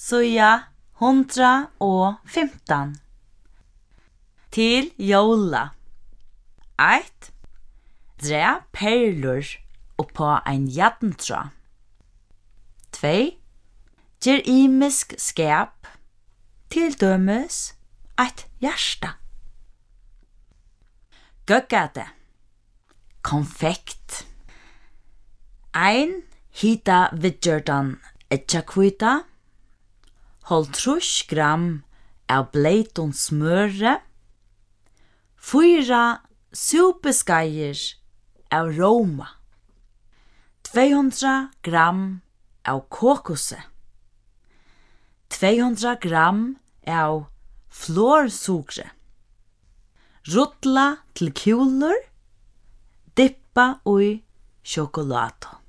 Síða 115. Til jóla. 1. Dra perlur uppá ein jarntrá. 2. Ger ymisk skap, til dømes eitt hjarta. Gøggate. Konfekt. 1 hita viðgjørdan eggjahvíta, 50 gram av bleitum smøre, 4 súpiskeiðir av róma, 200 gram av kokosi, 200 gram av florsukri. Rulla til kulur, dippa í sjokolatu.